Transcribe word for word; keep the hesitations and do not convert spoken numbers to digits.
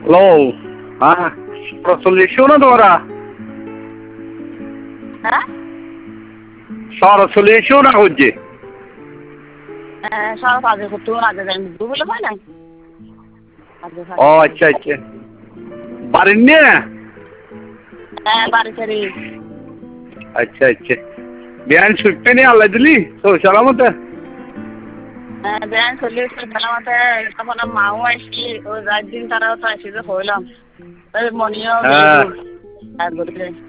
hello, হ্যাঁ চল্লিশশো না তোমরা হ্যাঁ সারা চল্লিশশো না হচ্ছে সারা কাজে করতে আগে যাই বলে হয় না ও আচ্ছা আচ্ছা বাড়ির নিয়ে হ্যাঁ বাড়ি সারি আচ্ছা আচ্ছা বিয়ান ছুটতে নিয়ে আল্লাহ দিলি তো সালামতে হ্যাঁ ব্যায়াম চল্লিশ সালামতে তখন মাও আসছি ওই রাত দিন তারাও তো আসি যে হইলাম মনিও হ্যাঁ